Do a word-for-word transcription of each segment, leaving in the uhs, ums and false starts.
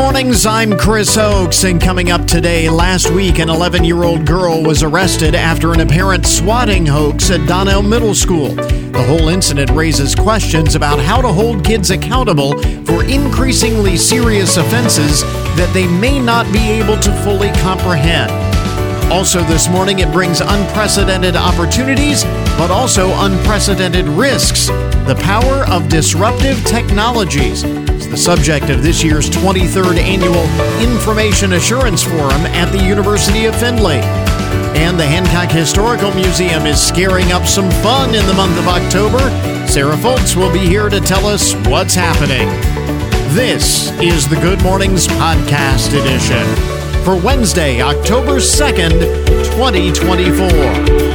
mornings, I'm Chris Oakes, and coming up today, last week an eleven-year-old girl was arrested after an apparent swatting hoax at Donnell Middle School. The whole incident raises questions about how to hold kids accountable for increasingly serious offenses that they may not be able to fully comprehend. Also this morning, it brings unprecedented opportunities, but also unprecedented risks. The power of disruptive technologies is the subject of this year's twenty-third Annual Information Assurance Forum at the University of Findlay. And the Hancock Historical Museum is scaring up some fun in the month of October. Sarah Foltz will be here to tell us what's happening. This is the Good Mornings Podcast Edition for Wednesday, October second, twenty twenty-four.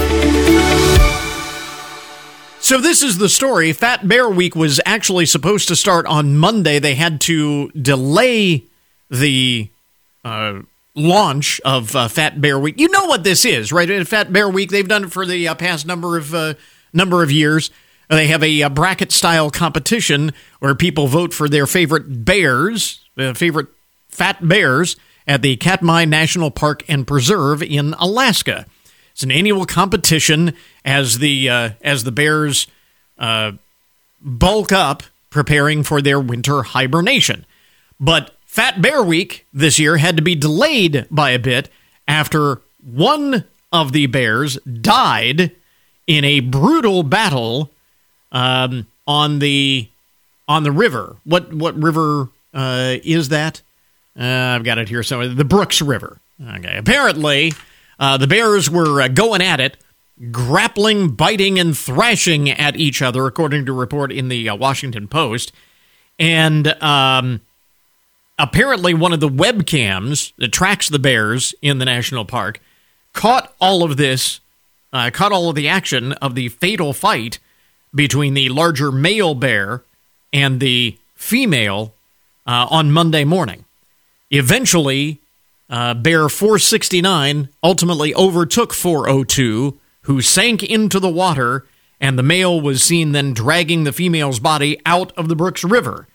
So this is the story. Fat Bear Week was actually supposed to start on Monday. They had to delay the uh, launch of uh, Fat Bear Week. You know what this is, right? Fat Bear Week, they've done it for the uh, past number of uh, number of years. They have a, a bracket-style competition where people vote for their favorite bears, their favorite fat bears, at the Katmai National Park and Preserve in Alaska. It's an annual competition as the uh, as the bears uh, bulk up, preparing for their winter hibernation. But Fat Bear Week this year had to be delayed by a bit after one of the bears died in a brutal battle um, on the on the river. What what river uh, is that? Uh, I've got it here somewhere. The Brooks River. Okay. Apparently, uh, the bears were uh, going at it, grappling, biting, and thrashing at each other, according to a report in the uh, Washington Post. And um, apparently, one of the webcams that tracks the bears in the national park caught all of this, uh, caught all of the action of the fatal fight between the larger male bear and the female uh, on Monday morning. Eventually, uh, Bear four sixty-nine ultimately overtook four oh two, who sank into the water, and the male was seen then dragging the female's body out of the Brooks River.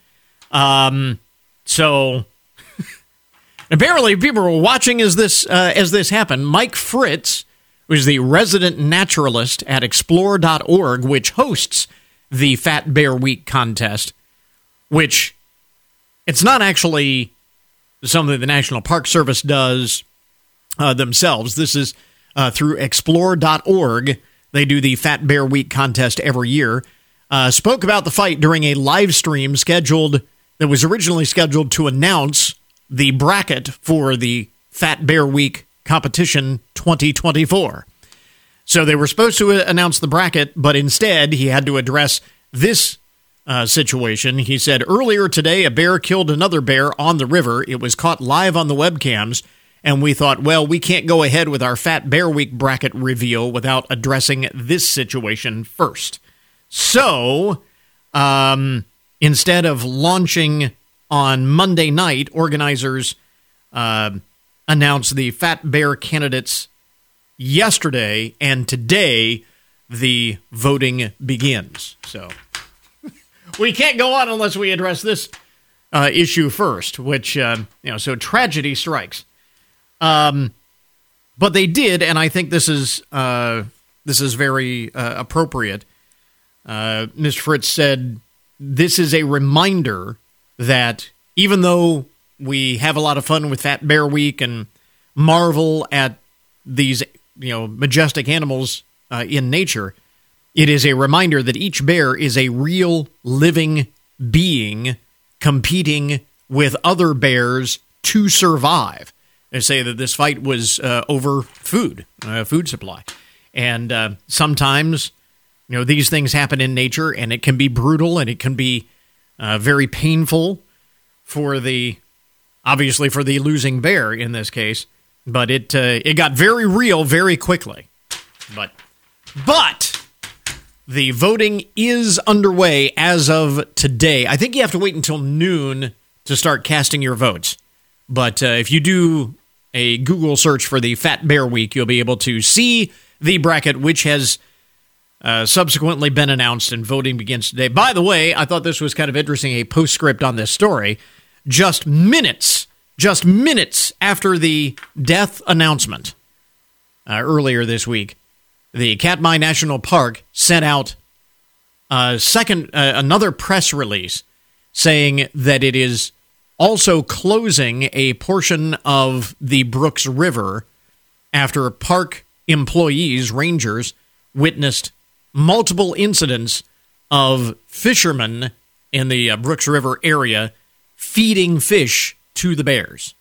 Um, so, apparently people were watching as this uh, as this happened. Mike Fritz, who is the resident naturalist at explore dot org, which hosts the Fat Bear Week contest, which it's not actually something the National Park Service does uh, themselves. This is uh, through explore dot org. They do the Fat Bear Week contest every year. Uh, spoke about the fight during a live stream scheduled that was originally scheduled to announce the bracket for the Fat Bear Week competition twenty twenty-four. So they were supposed to announce the bracket, but instead he had to address this Uh, situation. He said, earlier today, a bear killed another bear on the river. It was caught live on the webcams, and we thought, well, we can't go ahead with our Fat Bear Week bracket reveal without addressing this situation first. So, um, instead of launching on Monday night, organizers uh, announced the Fat Bear candidates yesterday, and today the voting begins. So we can't go on unless we address this uh, issue first, which, uh, you know, so tragedy strikes. Um, but they did, and I think this is uh, this is very uh, appropriate. Uh, Mister Fritz said, this is a reminder that even though we have a lot of fun with Fat Bear Week and marvel at these, you know, majestic animals uh, in nature, it is a reminder that each bear is a real living being competing with other bears to survive. They say that this fight was uh, over food, uh, food supply. And uh, sometimes, you know, these things happen in nature, and it can be brutal, and it can be uh, very painful for the, obviously for the losing bear in this case. But it uh, it got very real very quickly. But, but... the voting is underway as of today. I think you have to wait until noon to start casting your votes. But uh, if you do a Google search for the Fat Bear Week, you'll be able to see the bracket, which has uh, subsequently been announced, and voting begins today. By the way, I thought this was kind of interesting, a postscript on this story. just minutes, just minutes after the death announcement uh, earlier this week, the Katmai National Park sent out a second, uh, another press release saying that it is also closing a portion of the Brooks River after park employees, rangers, witnessed multiple incidents of fishermen in the uh, Brooks River area feeding fish to the bears.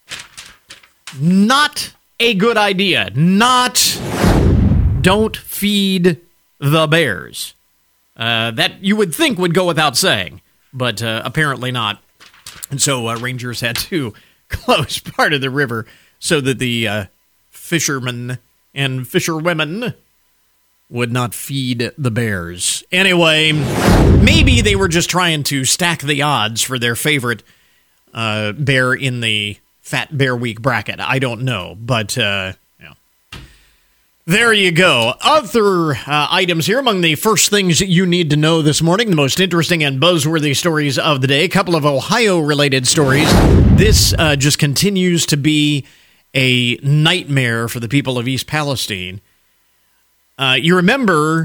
Not a good idea. Not don't feed the bears. Uh, that you would think would go without saying, but uh, apparently not. And so uh, rangers had to close part of the river so that the uh, fishermen and fisherwomen would not feed the bears. Anyway, maybe they were just trying to stack the odds for their favorite uh, bear in the Fat Bear Week bracket. I don't know, but uh, you know. There you go. Other uh, items here among the first things you need to know this morning, the most interesting and buzzworthy stories of the day. A couple of Ohio-related stories. This uh, just continues to be a nightmare for the people of East Palestine. Uh, you remember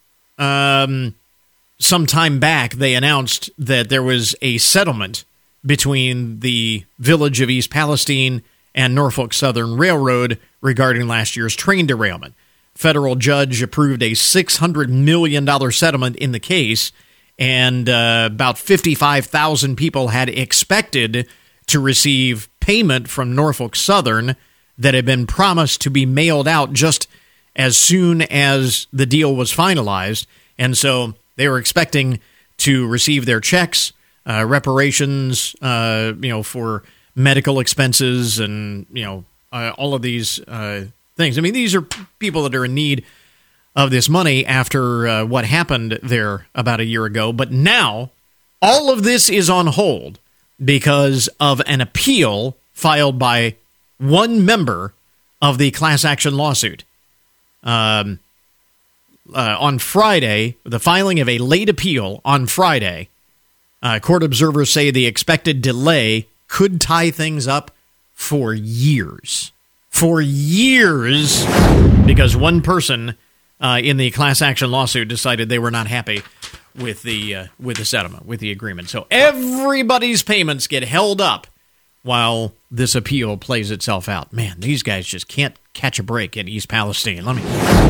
um, some time back they announced that there was a settlement between the village of East Palestine and Norfolk Southern Railroad regarding last year's train derailment. Federal judge approved a six hundred million dollars settlement in the case, and uh, about fifty-five thousand people had expected to receive payment from Norfolk Southern that had been promised to be mailed out just as soon as the deal was finalized. And so they were expecting to receive their checks, uh, reparations, uh, you know, for medical expenses and, you know, uh, all of these uh, things. I mean, these are people that are in need of this money after uh, what happened there about a year ago. But now all of this is on hold because of an appeal filed by one member of the class action lawsuit. Um, uh, on Friday, the filing of a late appeal on Friday, uh, court observers say the expected delay could tie things up for years. For years, because one person uh, in the class action lawsuit decided they were not happy with the uh, with the settlement, with the agreement. So everybody's payments get held up while this appeal plays itself out. Man, these guys just can't catch a break in East Palestine. Let me...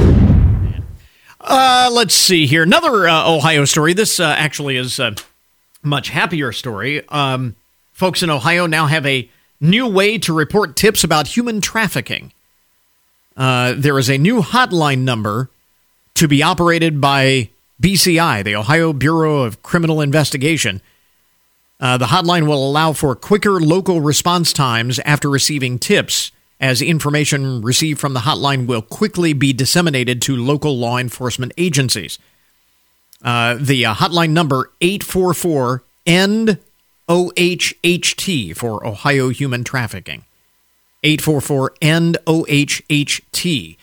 Uh, let's see here. Another uh, Ohio story. This uh, actually is a much happier story. Um, folks in Ohio now have a new way to report tips about human trafficking. Uh, there is a new hotline number to be operated by B C I, the Ohio Bureau of Criminal Investigation. Uh, the hotline will allow for quicker local response times after receiving tips, as information received from the hotline will quickly be disseminated to local law enforcement agencies. Uh, the uh, hotline number eight four four E N D O H H T for Ohio Human Trafficking. eight four four E N D O H H T.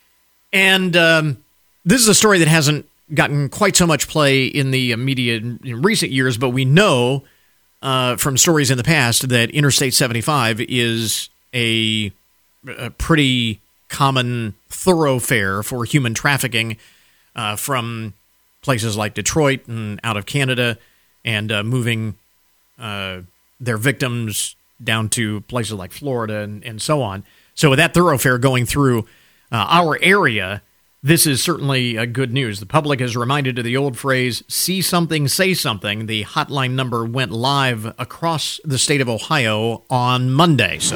And um, this is a story that hasn't gotten quite so much play in the media in recent years, but we know uh, from stories in the past that Interstate seventy-five is a, a pretty common thoroughfare for human trafficking uh, from places like Detroit and out of Canada, and uh, moving uh, their victims down to places like Florida and, and so on. So with that thoroughfare going through uh, our area, this is certainly uh, good news. The public is reminded of the old phrase, see something, say something. The hotline number went live across the state of Ohio on Monday. So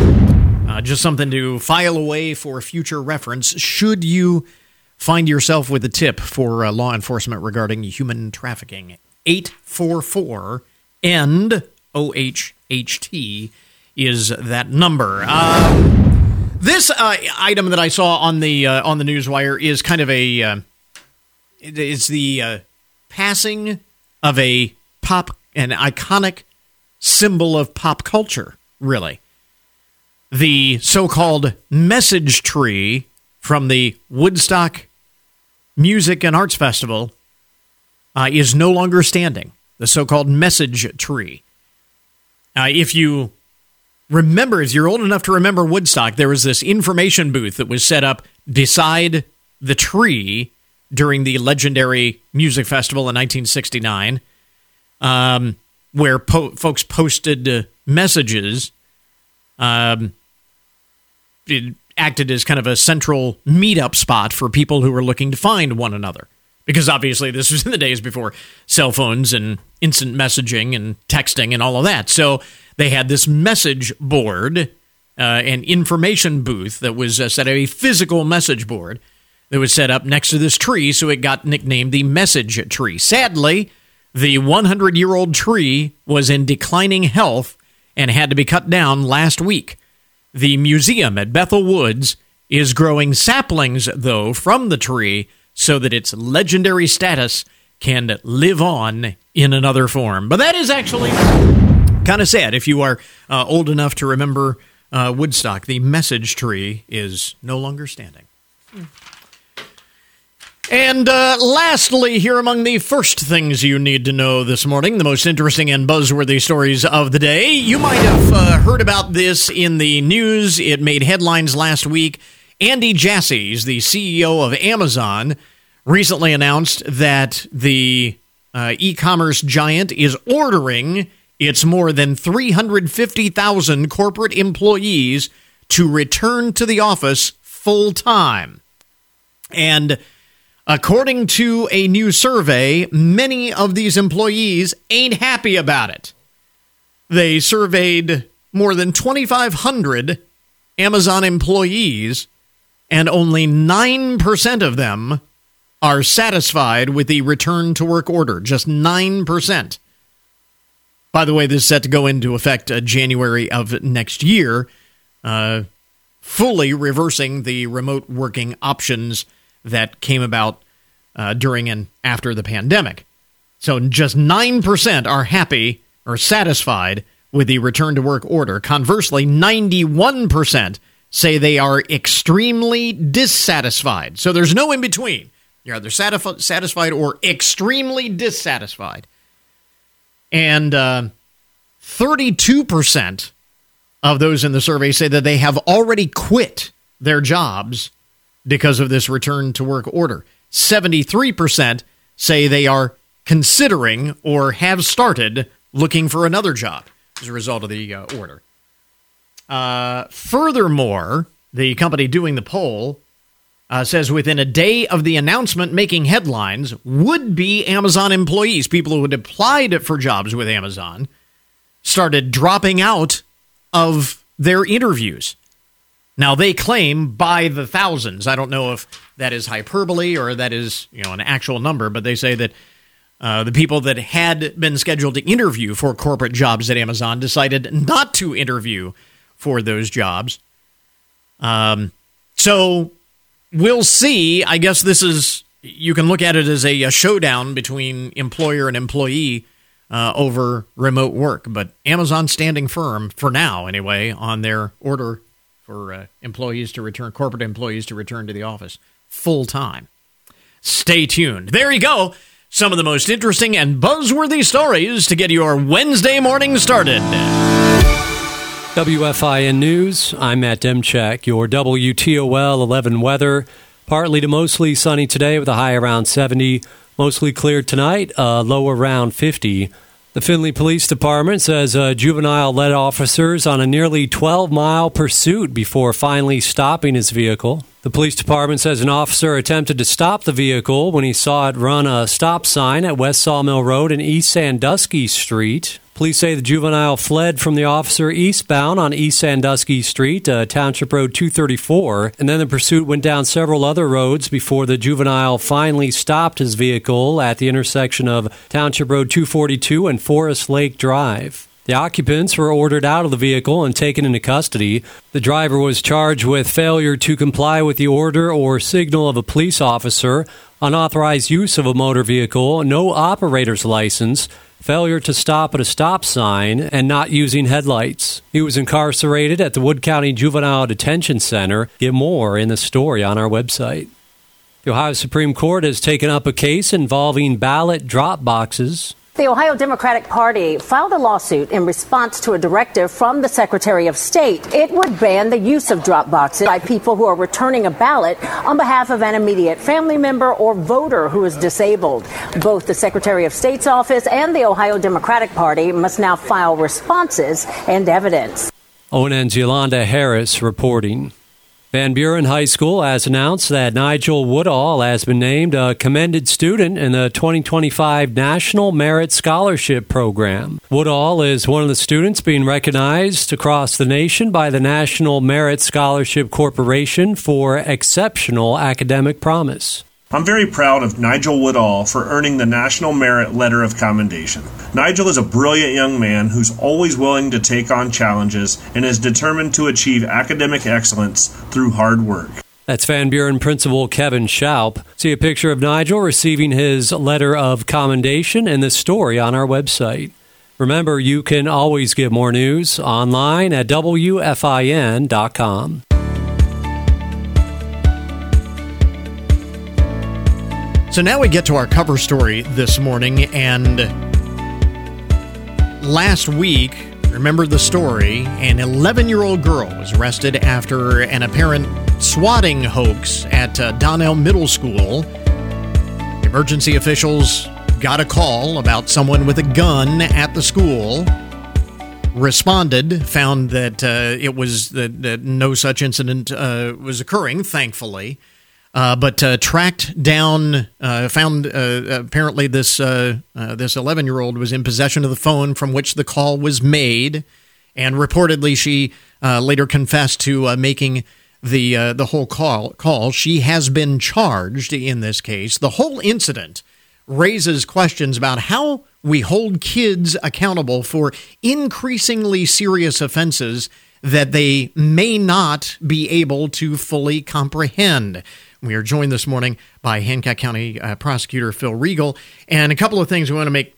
uh, just something to file away for future reference should you find yourself with a tip for uh, law enforcement regarding human trafficking. eight four four E N D O H H T is that number. Um, this uh, item that I saw on the uh, on the newswire is kind of a uh, it, it's the uh, passing of a pop an iconic symbol of pop culture. Really, the so-called message tree from the Woodstock Music and Arts Festival uh, is no longer standing. The so-called message tree. Uh, if you remember, if you're old enough to remember Woodstock, there was this information booth that was set up beside the tree during the legendary music festival in nineteen sixty-nine, um, where po- folks posted uh, messages. Um, it acted as kind of a central meetup spot for people who were looking to find one another. Because obviously this was in the days before cell phones and instant messaging and texting and all of that. So they had this message board, uh, an information booth that was uh, set up, a physical message board that was set up next to this tree, so it got nicknamed the Message Tree. Sadly, the hundred-year-old tree was in declining health and had to be cut down last week. The museum at Bethel Woods is growing saplings, though, from the tree so that its legendary status can live on in another form. But that is actually kind of sad. If you are uh, old enough to remember uh, Woodstock, the Message Tree is no longer standing. Mm. And uh, lastly, here among the first things you need to know this morning, the most interesting and buzzworthy stories of the day. You might have uh, heard about this in the news. It made headlines last week. Andy Jassy, the C E O of Amazon, recently announced that the uh, e-commerce giant is ordering its more than three hundred fifty thousand corporate employees to return to the office full-time. And according to a new survey, many of these employees ain't happy about it. They surveyed more than twenty-five hundred Amazon employees, and only nine percent of them are satisfied with the return-to-work order. Just nine percent. By the way, this is set to go into effect uh, January of next year, uh, fully reversing the remote working options that came about uh, during and after the pandemic. So just nine percent are happy or satisfied with the return-to-work order. Conversely, ninety-one percent say they are extremely dissatisfied. So there's no in-between. You're either satisf- satisfied or extremely dissatisfied. And uh, thirty-two percent of those in the survey say that they have already quit their jobs because of this return-to-work order. seventy-three percent say they are considering or have started looking for another job as a result of the uh, order. Uh, furthermore, the company doing the poll uh, says within a day of the announcement making headlines, would-be Amazon employees, people who had applied for jobs with Amazon, started dropping out of their interviews. Now, they claim by the thousands. I don't know if that is hyperbole or that is, you know, an actual number, but they say that uh, the people that had been scheduled to interview for corporate jobs at Amazon decided not to interview for those jobs. Um, so we'll see. I guess this is, you can look at it as a, a showdown between employer and employee uh, over remote work. But Amazon's standing firm, for now anyway, on their order for uh, employees to return, corporate employees to return to the office full time. Stay tuned. There you go. Some of the most interesting and buzzworthy stories to get your Wednesday morning started. W F I N News, I'm Matt Demchak. Your W T O L eleven weather. Partly to mostly sunny today with a high around seventy. Mostly clear tonight, uh, low around fifty. The Findlay Police Department says uh, juvenile led officers on a nearly twelve-mile pursuit before finally stopping his vehicle. The police department says an officer attempted to stop the vehicle when he saw it run a stop sign at West Sawmill Road and East Sandusky Street. Police say the juvenile fled from the officer eastbound on East Sandusky Street, uh, Township Road two thirty-four, and then the pursuit went down several other roads before the juvenile finally stopped his vehicle at the intersection of Township Road two forty-two and Forest Lake Drive. The occupants were ordered out of the vehicle and taken into custody. The driver was charged with failure to comply with the order or signal of a police officer, unauthorized use of a motor vehicle, no operator's license, failure to stop at a stop sign, and not using headlights. He was incarcerated at the Wood County Juvenile Detention Center. Get more in the story on our website. The Ohio Supreme Court has taken up a case involving ballot drop boxes. The Ohio Democratic Party filed a lawsuit in response to a directive from the Secretary of State. It would ban the use of drop boxes by people who are returning a ballot on behalf of an immediate family member or voter who is disabled. Both the Secretary of State's office and the Ohio Democratic Party must now file responses and evidence. O N N's Yolanda Harris reporting. Van Buren High School has announced that Nigel Woodall has been named a commended student in the twenty twenty-five National Merit Scholarship Program. Woodall is one of the students being recognized across the nation by the National Merit Scholarship Corporation for exceptional academic promise. I'm very proud of Nigel Woodall for earning the National Merit Letter of Commendation. Nigel is a brilliant young man who's always willing to take on challenges and is determined to achieve academic excellence through hard work. That's Van Buren Principal Kevin Schaup. See a picture of Nigel receiving his Letter of Commendation and the story on our website. Remember, you can always get more news online at W F I N dot com. So now we get to our cover story this morning, and last week, remember the story, an eleven-year-old girl was arrested after an apparent swatting hoax at uh, Donnell Middle School. Emergency officials got a call about someone with a gun at the school, responded, found that uh, it was that, that no such incident uh, was occurring, thankfully. Uh, but uh, tracked down, uh, found uh, apparently this uh, uh, this eleven-year-old was in possession of the phone from which the call was made, and reportedly she uh, later confessed to uh, making the uh, the whole call. Call. She has been charged in this case. The whole incident raises questions about how we hold kids accountable for increasingly serious offenses that they may not be able to fully comprehend. We are joined this morning by Hancock County uh, Prosecutor Phil Regal, and a couple of things we want to make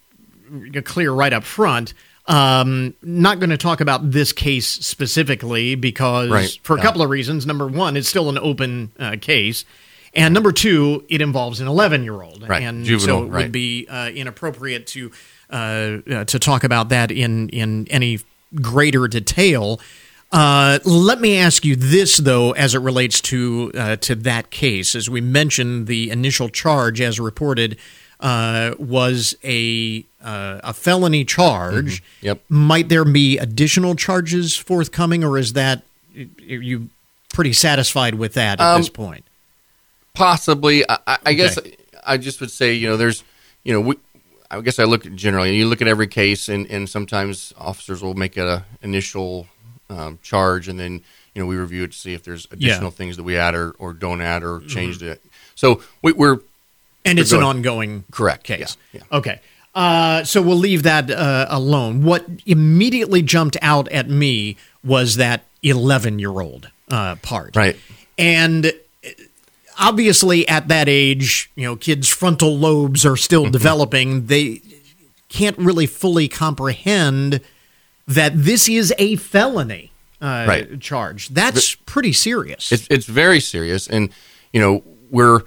clear right up front. Um, not going to talk about this case specifically because right. for a yeah. couple of reasons. Number one, it's still an open uh, case. And number two, it involves an eleven-year-old. Right. And Juvenile, so it right. would be uh, inappropriate to uh, uh, to talk about that in, in any greater detail. Uh, let me ask you this, though, as it relates to uh, to that case. As we mentioned, the initial charge, as reported, uh, was a uh, a felony charge. Mm-hmm. Yep. Might there be additional charges forthcoming, or is that are you pretty satisfied with that at um, this point? Possibly. I, I Okay. guess I just would say, you know, there's, you know, we, I guess I look at generally. You look at every case, and, and sometimes officers will make an initial Um, charge, and then you know we review it to see if there's additional Yeah. things that we add or, or don't add or change mm-hmm. it. So we, we're and it's an ongoing correct case. Yeah, yeah. Okay, uh, so we'll leave that uh, alone. What immediately jumped out at me was that eleven-year-old uh, part, Right, and obviously at that age, you know, kids' frontal lobes are still mm-hmm. developing. They can't really fully comprehend that this is a felony uh, right. charge. That's pretty serious. It's it's very serious, and you know we're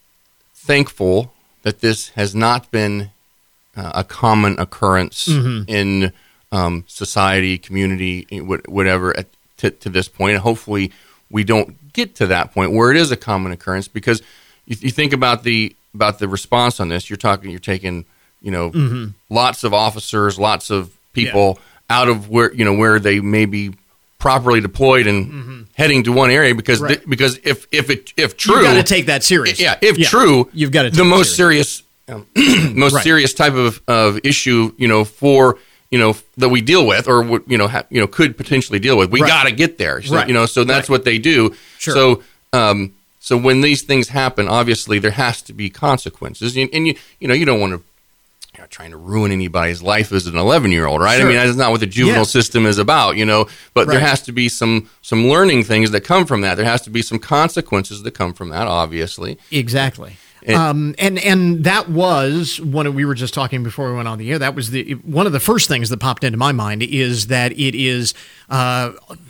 thankful that this has not been uh, a common occurrence mm-hmm. in um, society, community, whatever, at, to, to this point. And hopefully, we don't get to that point where it is a common occurrence, because you, you think about the about the response on this. You're talking, you're taking, you know, mm-hmm. lots of officers, lots of people. Yeah. Out of where you know where they may be properly deployed and mm-hmm. heading to one area, because right. th- because if if it if true, you've got to take that serious. Yeah, if yeah. true, you've got to take the most serious, serious, um, most right. serious type of, of issue, you know, for you know that we deal with, or you know ha- you know could potentially deal with. We right. got to get there, so, right. you know. So that's right. what they do. Sure. So. Um, so when these things happen, obviously there has to be consequences, and, and you you know you don't want to. You're not trying to ruin anybody's life as an eleven-year-old, right? Sure. I mean, that's not what the juvenile yes. system is about, you know. But right. there has to be some some learning things that come from that. There has to be some consequences that come from that, obviously. Exactly. And, um, and and that was one we were just talking before we went on the air. That was the one of the first things that popped into my mind is that it is uh,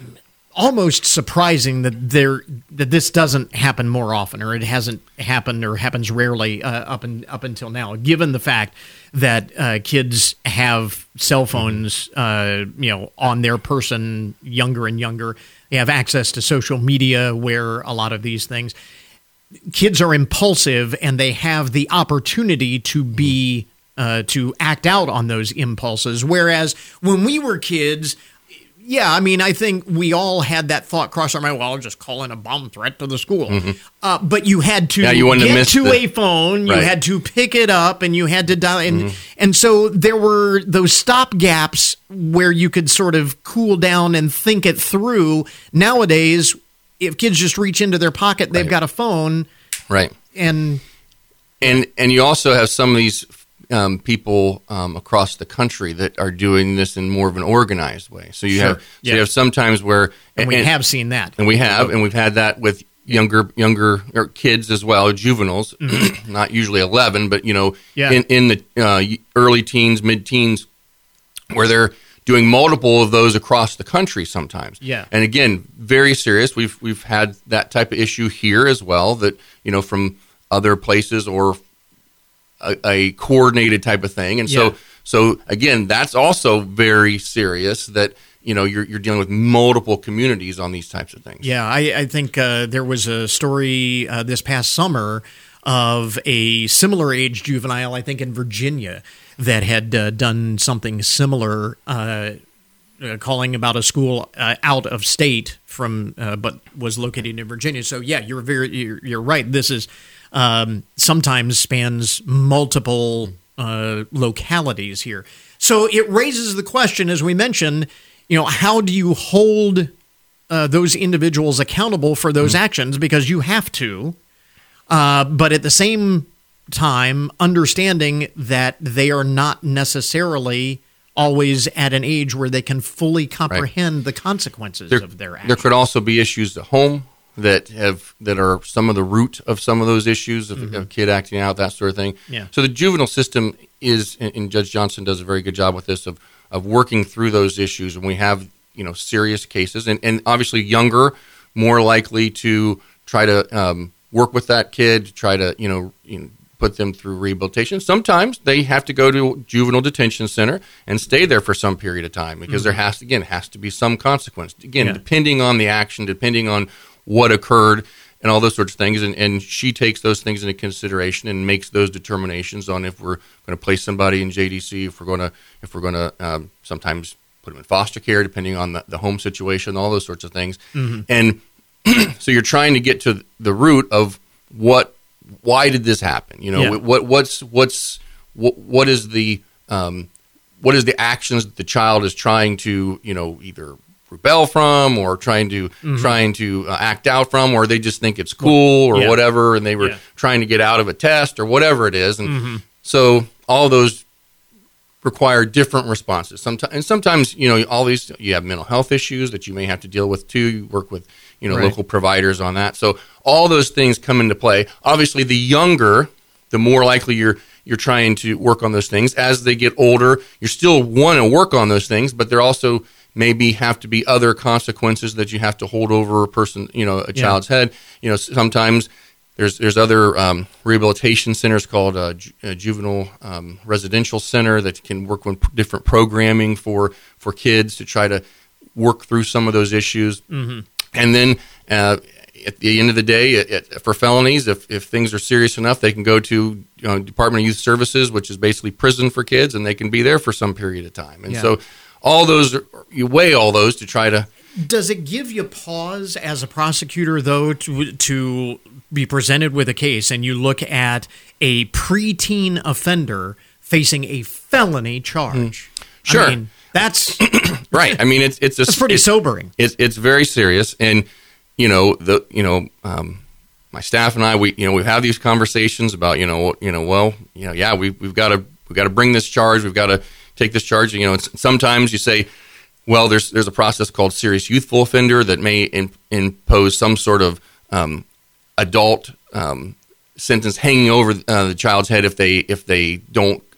almost surprising that there that this doesn't happen more often, or it hasn't happened, or happens rarely uh, up and up until now. Given the fact that uh, kids have cell phones, uh, you know, on their person, younger and younger, they have access to social media, where a lot of these things, kids are impulsive, and they have the opportunity to be uh, to act out on those impulses. Whereas when we were kids. Yeah, I mean, I think we all had that thought cross our mind. Well, I'll just call in a bomb threat to the school. Mm-hmm. Uh, but you had to yeah, you get to, to a phone, you right. had to pick it up, and you had to dial. And, mm-hmm. and so there were those stop gaps where you could sort of cool down and think it through. Nowadays, if kids just reach into their pocket, they've right. got a phone. Right. And and and you also have some of these Um, people um, across the country that are doing this in more of an organized way. So you sure. have so yeah. you have sometimes where and, and we and, have seen that, and we have, and we've had that with younger younger or kids as well, juveniles, mm-hmm. not usually eleven, but you know, yeah. in in the uh, early teens, mid teens, where they're doing multiple of those across the country sometimes. Yeah, and again, very serious. We've we've had that type of issue here as well. That you know from other places or. A, a coordinated type of thing, and so yeah. so again, that's also very serious. That you know you're you're dealing with multiple communities on these types of things. Yeah, I, I think uh, there was a story uh, this past summer of a similar age juvenile, I think in Virginia, that had uh, done something similar, uh, uh, calling about a school uh, out of state from, uh, but was located in Virginia. So yeah, you're very you're, you're right. This is. Um, sometimes spans multiple uh, localities here. So it raises the question, as we mentioned, you know, how do you hold uh, those individuals accountable for those mm-hmm. actions? Because you have to, uh, but at the same time, understanding that they are not necessarily always at an age where they can fully comprehend right. the consequences there, of their actions. There could also be issues at home that have that are some of the root of some of those issues of, mm-hmm. of a kid acting out, that sort of thing. Yeah. So the juvenile system is, and Judge Johnson does a very good job with this, of of working through those issues. And we have, you know, serious cases, and, and obviously younger, more likely to try to um, work with that kid, try to, you know, you know, put them through rehabilitation. Sometimes they have to go to a juvenile detention center and stay there for some period of time because mm-hmm. there has, again, has to be some consequence. Again, yeah. depending on the action, depending on what occurred and all those sorts of things. And, and she takes those things into consideration and makes those determinations on if we're going to place somebody in J D C, if we're going to, if we're going to um, sometimes put them in foster care, depending on the, the home situation, all those sorts of things. Mm-hmm. And so you're trying to get to the root of what, why did this happen? You know, yeah. what, what's, what's, what, what is the, um, what is the actions that the child is trying to, you know, either rebel from or trying to mm-hmm. trying to uh, act out from, or they just think it's cool or yeah. whatever, and they were yeah. trying to get out of a test or whatever it is. And mm-hmm. so all those require different responses. Sometimes, and sometimes, you know, all these, you have mental health issues that you may have to deal with too. You work with, you know, right. local providers on that. So all those things come into play. Obviously, the younger, the more likely you're you're trying to work on those things. As they get older, you still want to work on those things, but there also maybe have to be other consequences that you have to hold over a person, you know, a child's yeah. head. You know, sometimes there's there's other um, rehabilitation centers called a, ju- a juvenile um, residential center that can work on p- different programming for for kids to try to work through some of those issues. Mm-hmm. And then uh, at the end of the day, it, it, for felonies, if, if things are serious enough, they can go to you know, Department of Youth Services, which is basically prison for kids, and they can be there for some period of time. And yeah. so all those, are, you weigh all those to try to... Does it give you pause as a prosecutor, though, to to be presented with a case and you look at a preteen offender facing a felony charge? Mm. Sure. I mean, that's... right. I mean, it's it's a, it's pretty it's, sobering. It's it's very serious, and you know the you know um, my staff and I we you know we have these conversations about you know you know well you know yeah we we've got to we've got to bring this charge, we've got to take this charge. You know, it's, sometimes you say, well, there's there's a process called serious youthful offender that may in, impose some sort of um, adult um, sentence hanging over uh, the child's head if they if they don't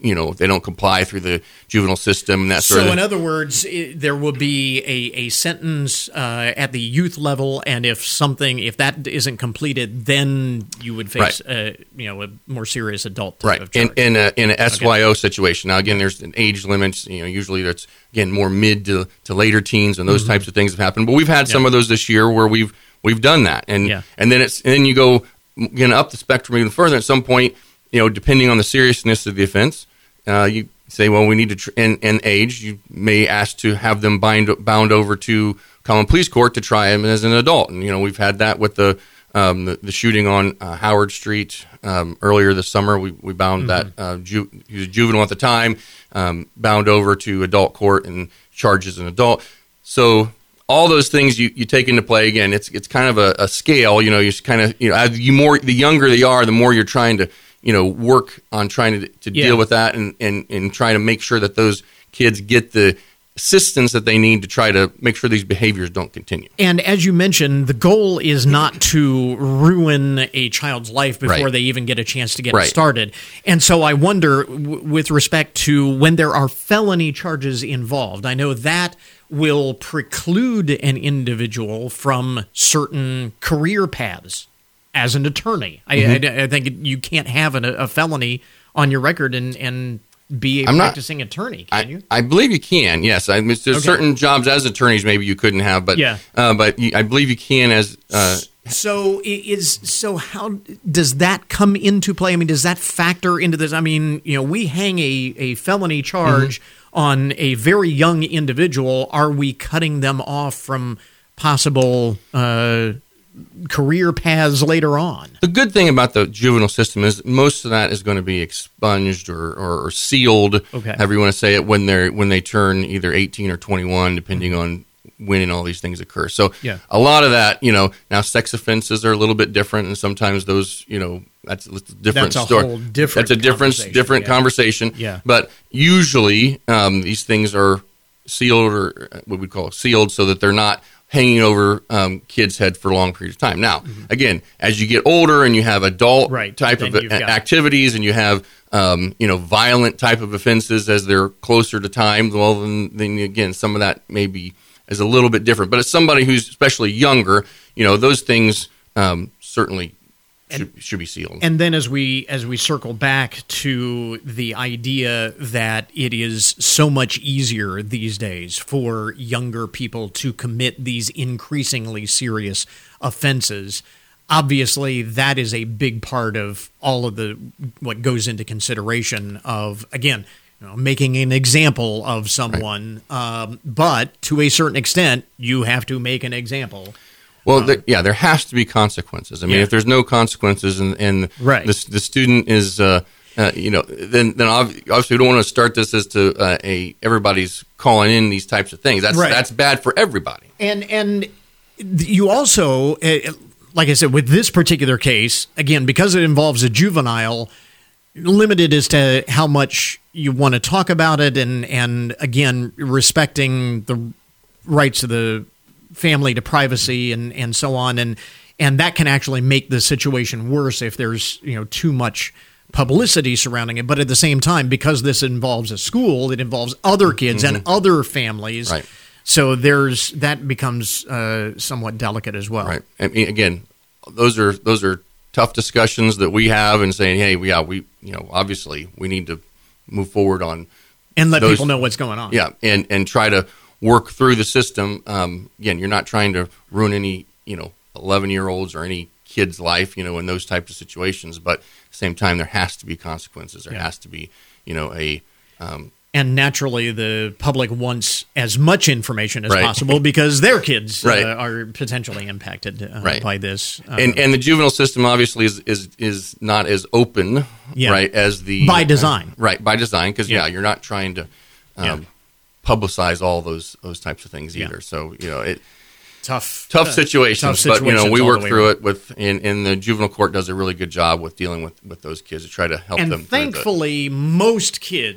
you know, they don't comply through the juvenile system and that sort so of So, thing. in other words, it, there will be a, a sentence uh, at the youth level, and if something, if that isn't completed, then you would face, right. uh, you know, a more serious adult type right. of charge. In, in, a, in an S Y O okay. situation. Now, again, there's an age limit. You know, usually that's, again, more mid to, to later teens, and those mm-hmm. types of things have happened. But we've had yeah. some of those this year where we've we've done that. And yeah. and then it's and then you go, again, up the spectrum even further. At some point, you know, depending on the seriousness of the offense, uh, you say, well, we need to, tr- and, and age, you may ask to have them bind, bound over to common police court to try him as an adult. And, you know, we've had that with the um, the, the shooting on uh, Howard Street um, earlier this summer. We, we bound mm-hmm. that, uh, ju- he was a juvenile at the time, um, bound over to adult court and charged as an adult. So all those things you, you take into play. Again, it's it's kind of a, a scale, you know, you kind of, you know, as you more, the younger they are, the more you're trying to, you know, work on trying to to yeah. deal with that and, and, and trying to make sure that those kids get the assistance that they need to try to make sure these behaviors don't continue. And as you mentioned, the goal is not to ruin a child's life before right. they even get a chance to get right. started. And so I wonder, w- with respect to when there are felony charges involved, I know that will preclude an individual from certain career paths as an attorney. Mm-hmm. I, I, I think you can't have an, a felony on your record and, and be a I'm practicing not, attorney, can I, you? I believe you can, yes. I mean, there's okay. certain jobs as attorneys maybe you couldn't have, but yeah. uh, but you, I believe you can as... Uh, so is so how does that come into play? I mean, does that factor into this? I mean, you know, we hang a, a felony charge mm-hmm. on a very young individual. Are we cutting them off from possible... Uh, career paths later on? The good thing about the juvenile system is most of that is going to be expunged or, or, or sealed, okay. however you want to say it, when they when they turn either eighteen or twenty-one, depending mm-hmm. on when and all these things occur. So yeah. a lot of that, you know, now sex offenses are a little bit different, and sometimes those, you know, that's a different that's a story. Whole different that's a different different yeah. conversation. Yeah. But usually um, these things are sealed, or what we call sealed, so that they're not hanging over um, kids' head for a long period of time. Now, mm-hmm. again, as you get older and you have adult right. type then of a- activities, and you have um, you know violent type of offenses as they're closer to time, well, then, then again, some of that maybe is a little bit different. But as somebody who's especially younger, you know, those things um, certainly should, and, should be sealed. And then as we as we circle back to the idea that it is so much easier these days for younger people to commit these increasingly serious offenses, obviously that is a big part of all of the what goes into consideration of, again, you know, making an example of someone. Right. Um, but to a certain extent, you have to make an example. Well, um, there, yeah, there has to be consequences. I mean, yeah. if there's no consequences and, and right. the, the student is, uh, uh, you know, then then obviously we don't want to start this as to uh, a everybody's calling in these types of things. That's right. that's bad for everybody. And and you also, uh, like I said, with this particular case, again, because it involves a juvenile, limited as to how much you want to talk about it, and and again, respecting the rights of the family to privacy and, and so on, and and that can actually make the situation worse if there's, you know, too much publicity surrounding it. But at the same time, because this involves a school, it involves other kids mm-hmm. and other families, right. so there's that becomes uh, somewhat delicate as well. Right. I mean, again, those are those are tough discussions that we have, and saying, hey, we yeah, we you know, obviously we need to move forward on and let those, people know what's going on. Yeah, and and try to work through the system. Um, again, you're not trying to ruin any, you know, eleven-year-olds or any kid's life, you know, in those types of situations. But at the same time, there has to be consequences. There yeah. has to be, you know, a... Um, and naturally, the public wants as much information as right. possible because their kids right. uh, are potentially impacted uh, right. by this. Uh, and and the juvenile system obviously is is, is not as open, yeah. right, as the... By design. Uh, right, by design, because, yeah. yeah, you're not trying to... Um, yeah. publicize all those those types of things either. Yeah. So, you know, it tough tough uh, situations, tough situations, but you know, we work through around. it with and, and the juvenile court does a really good job with dealing with, with those kids to try to help and them. Thankfully, most kids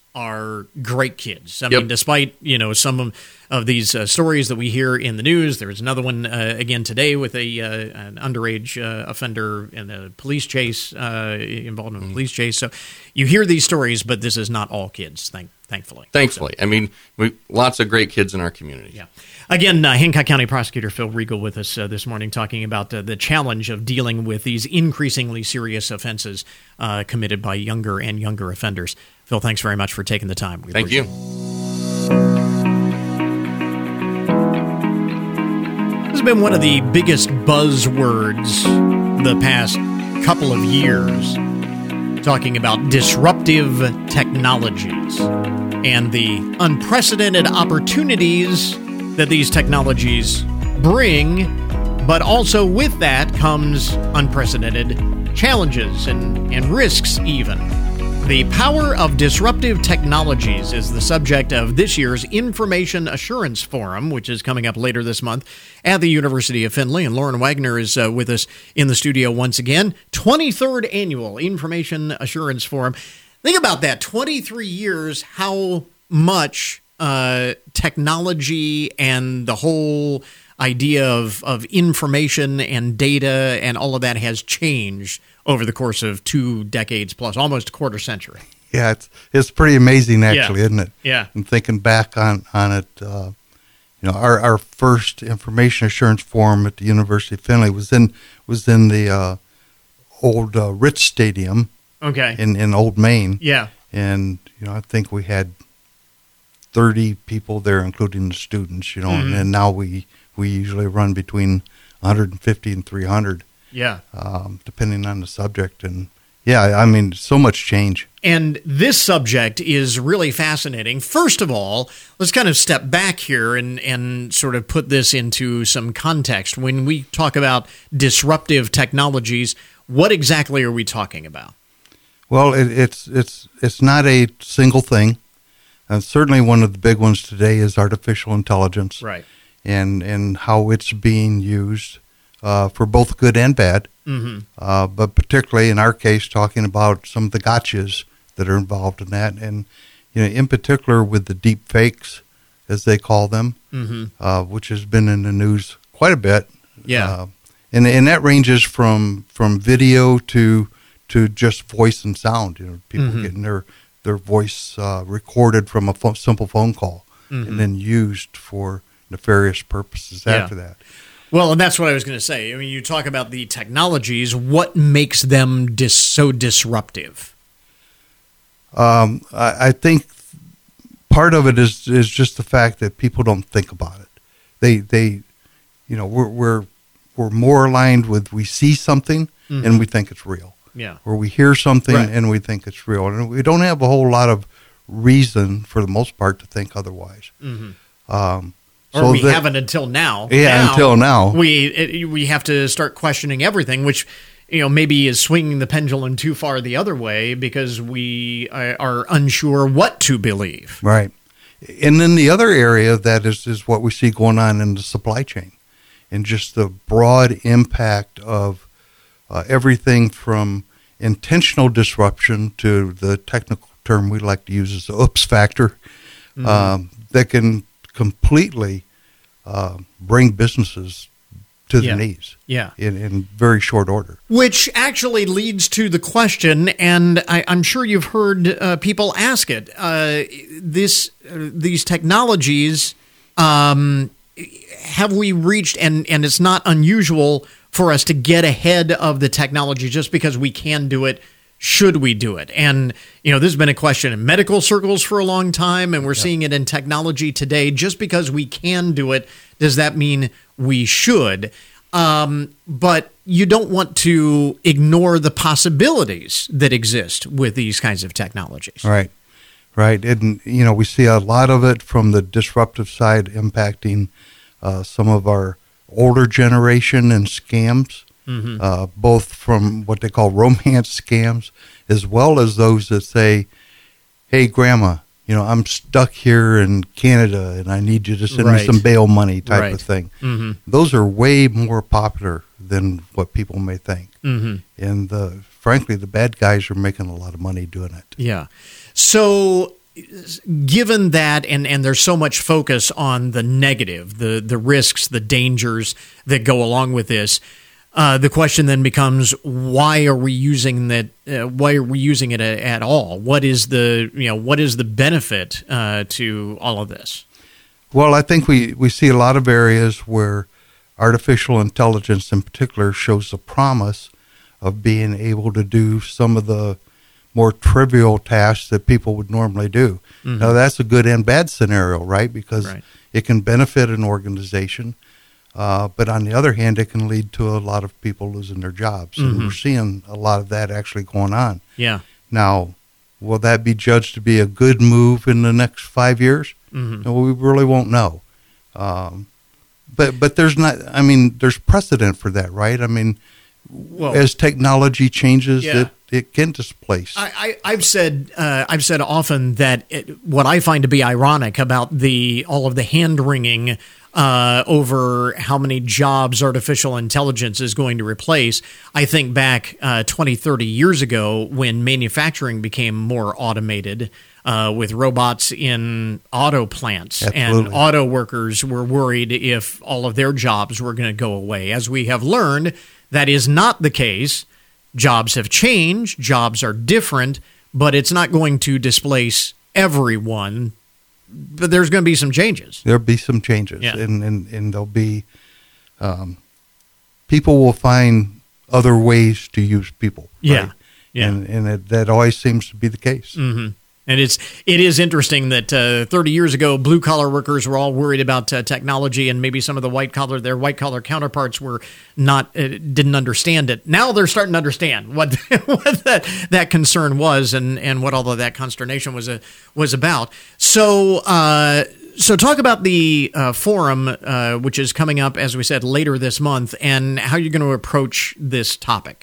are great kids. I Yep. mean, despite, you know, some of, of these uh, stories that we hear in the news, there's another one uh, again today with a uh, an underage uh, offender in a police chase, uh, involved in a police chase. So you hear these stories, but this is not all kids, thank, thankfully. Thankfully. I mean, we lots of great kids in our community. Yeah. Again, uh, Hancock County Prosecutor Phil Riegel with us uh, this morning talking about uh, the challenge of dealing with these increasingly serious offenses uh, committed by younger and younger offenders. Phil, thanks very much for taking the time. We Thank you. This has been one of the biggest buzzwords the past couple of years, talking about disruptive technologies and the unprecedented opportunities that these technologies bring, but also with that comes unprecedented challenges and, and risks even. The power of disruptive technologies is the subject of this year's Information Assurance Forum, which is coming up later this month at the University of Findlay. And Lauren Wagner is uh, with us in the studio once again. twenty-third Annual Information Assurance Forum. Think about that, twenty-three years, how much uh, technology and the whole idea of, of information and data and all of that has changed over the course of two decades plus, almost a quarter century. Yeah, it's it's pretty amazing, actually, Yeah. isn't it? Yeah. And thinking back on on it, uh, you know, our, our first information assurance forum at the University of Findlay was in was in the uh, old uh, Ritz Stadium Okay. in in Old Main. Yeah. And you know, I think we had thirty people there, including the students. You know, Mhm. and, and now we we usually run between one hundred fifty and three hundred. Yeah. Um, depending on the subject. And yeah, I mean, so much change. And this subject is really fascinating. First of all, let's kind of step back here and, and sort of put this into some context. When we talk about disruptive technologies, what exactly are we talking about? Well, it, it's it's it's not a single thing. And certainly one of the big ones today is artificial intelligence. Right. And, and how it's being used uh, for both good and bad. Mm-hmm. Uh, but particularly in our case, talking about some of the gotchas that are involved in that. And, you know, in particular with the deep fakes, as they call them, Mm-hmm. uh, which has been in the news quite a bit. Yeah. Uh, and and that ranges from, from video to to just voice and sound. You know, people Mhm. getting their their voice uh, recorded from a pho- simple phone call Mhm. and then used for nefarious purposes Yeah. after that. Well, and that's what I was going to say. I mean, you talk about the technologies. What makes them dis- so disruptive? Um, I, I think part of it is is just the fact that people don't think about it. They they, you know, we're we're we're more aligned with we see something Mhm. and we think it's real, Yeah. or we hear something Right. and we think it's real, and we don't have a whole lot of reason for the most part to think otherwise. Mhm. Um, Or so we that- haven't until now. Yeah, Now, until now. We it, we have to start questioning everything, which, you know, maybe is swinging the pendulum too far the other way because we are, are unsure what to believe. Right. And then the other area that is, is what we see going on in the supply chain, and just the broad impact of uh, everything from intentional disruption to the technical term we like to use is the oops factor, Mm-hmm. um, that can completely uh, bring businesses to Yeah. the knees Yeah. in, in very short order. Which actually leads to the question, and I, I'm sure you've heard uh, people ask it. Uh, this, uh, these technologies, um, have we reached? And and it's not unusual for us to get ahead of the technology just because we can do it. Should we do it? And you know, this has been a question in medical circles for a long time, and we're seeing it in technology today. Just because we can do it, does that mean we should? Um, but you don't want to ignore the possibilities that exist with these kinds of technologies. Right, right. And, you know, we see a lot of it from the disruptive side impacting uh, some of our older generation and scams, Mm-hmm. uh, both from what they call romance scams, as well as those that say, hey, Grandma, you know, I'm stuck here in Canada and I need you to send Right. me some bail money type Right. of thing. Mm-hmm. Those are way more popular than what people may think. Mm-hmm. And the, frankly, the bad guys are making a lot of money doing it. Yeah. So given that, and, and there's so much focus on the negative, the, the risks, the dangers that go along with this, uh, the question then becomes, why are we using that? Uh, why are we using it at, at all? What is the you know what is the benefit uh, to all of this? Well, I think we, we see a lot of areas where artificial intelligence in particular shows the promise of being able to do some of the more trivial tasks that people would normally do. Mm-hmm. Now, that's a good and bad scenario, right? Because right. it can benefit an organization, uh, but on the other hand, it can lead to a lot of people losing their jobs. Mm-hmm. And we're seeing a lot of that actually going on. Yeah. Now, will that be judged to be a good move in the next five years? Mm-hmm. No, we really won't know. Um, but but there's not, I mean, there's precedent for that, right? I mean, well, as technology changes, yeah. it, it can displace. I, I, I've said uh, I've said often that it, what I find to be ironic about the all of the hand-wringing uh, over how many jobs artificial intelligence is going to replace, I think back uh, twenty, thirty years ago when manufacturing became more automated uh, with robots in auto plants. Absolutely. And auto workers were worried if all of their jobs were going to go away. As we have learned, that is not the case. Jobs have changed, jobs are different, but it's not going to displace everyone. But there's going to be some changes. There'll be some changes, yeah. and, and, and there'll be um, people will find other ways to use people. Right? Yeah, yeah, and, and it, that always seems to be the case. Mm-hmm. And it's it is interesting that uh, thirty years ago, blue collar workers were all worried about uh, technology, and maybe some of the white collar their white collar counterparts were not uh, didn't understand it. Now they're starting to understand what what that, that concern was, and, and what all of that consternation was a, was about. So uh, so talk about the uh, forum, uh, which is coming up, as we said, later this month, and how you're going to approach this topic.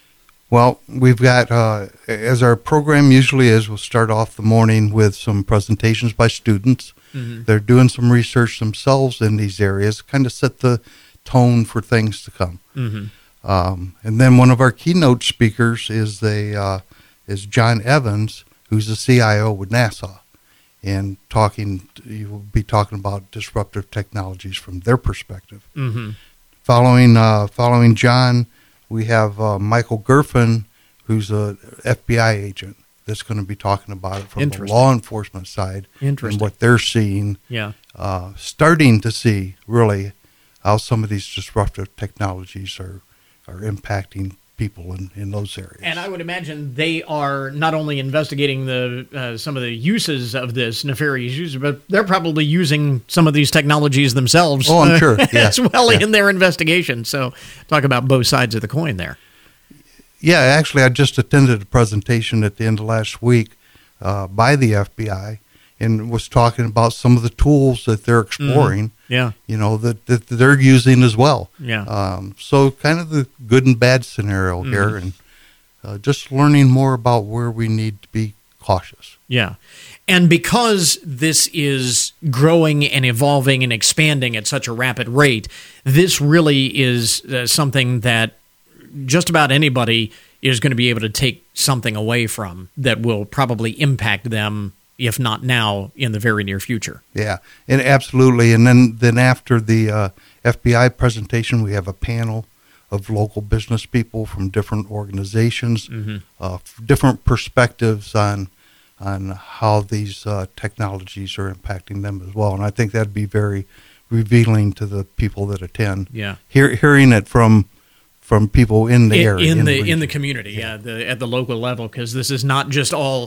Well, we've got, uh, as our program usually is, we'll start off the morning with some presentations by students. Mm-hmm. They're doing some research themselves in these areas, kind of set the tone for things to come. Mm-hmm. Um, and then one of our keynote speakers is the uh, is John Evans, who's the C I O with NASA, and talking. He will be talking about disruptive technologies from their perspective. Mm-hmm. Following uh, following John, we have uh, Michael Gerfen, who's a F B I agent, that's going to be talking about it from the law enforcement side and what they're seeing. Yeah, uh, starting to see really how some of these disruptive technologies are are impacting people in, in those areas. And I would imagine they are not only investigating the uh, some of the uses of this nefarious use, but they're probably using some of these technologies themselves. Oh, I'm sure. Yeah. as well yeah. in their investigation. So talk about both sides of the coin there. Yeah, actually, I just attended a presentation at the end of last week uh, by the F B I and was talking about some of the tools that they're exploring. Mm, yeah. You know, that, that they're using as well. Yeah. Um, so kind of the good and bad scenario mm. here, and uh, just learning more about where we need to be cautious. Yeah. And because this is growing and evolving and expanding at such a rapid rate, this really is uh, something that just about anybody is going to be able to take something away from that will probably impact them, if not now, in the very near future. Yeah, and absolutely. And then, then after the uh, F B I presentation, we have a panel of local business people from different organizations, mm-hmm. uh, different perspectives on on how these uh, technologies are impacting them as well. And I think that'd be very revealing to the people that attend. Yeah, Hear, hearing it from from people in the in, area, in, in the the, in the community, yeah, yeah the, at the local level, because this is not just all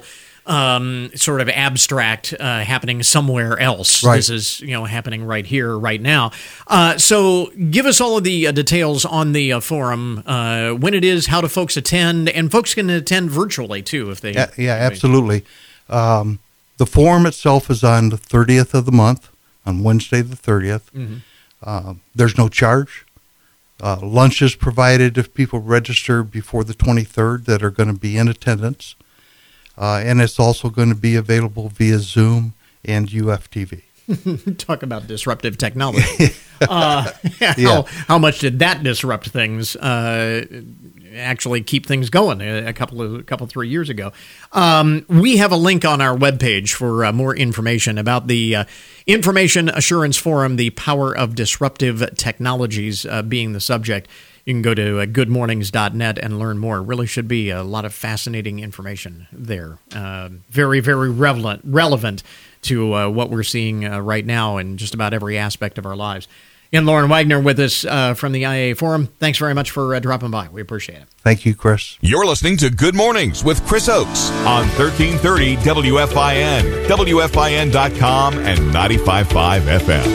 um, sort of abstract uh, happening somewhere else. Right. This is you know happening right here, right now. Uh, so, give us all of the uh, details on the uh, forum, uh, when it is, how do folks attend, and folks can attend virtually too if they. Yeah, yeah absolutely. Um, the forum itself is on the thirtieth of the month, on Wednesday the thirtieth. Mm-hmm. Uh, there's no charge. Uh, lunch is provided if people register before the twenty-third that are going to be in attendance. Uh, and it's also going to be available via Zoom and U F T V. Talk about disruptive technology. uh, how, yeah. how much did that disrupt things? Uh, actually keep things going a couple of a couple three years ago. Um, we have a link on our webpage for uh, more information about the uh, Information Assurance Forum, the power of disruptive technologies uh, being the subject. You can go to uh, good mornings dot net and learn more. Really should be a lot of fascinating information there. Uh, very, very relevant, relevant to uh, what we're seeing uh, right now in just about every aspect of our lives. And Lauren Wagner with us uh, from the I A A Forum. Thanks very much for uh, dropping by. We appreciate it. Thank you, Chris. You're listening to Good Mornings with Chris Oakes on thirteen thirty W F I N, W F I N dot com, and ninety-five point five F M.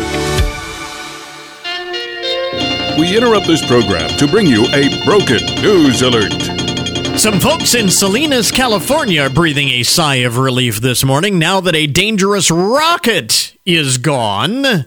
We interrupt this program to bring you a broken news alert. Some folks in Salinas, California are breathing a sigh of relief this morning now that a dangerous rocket is gone.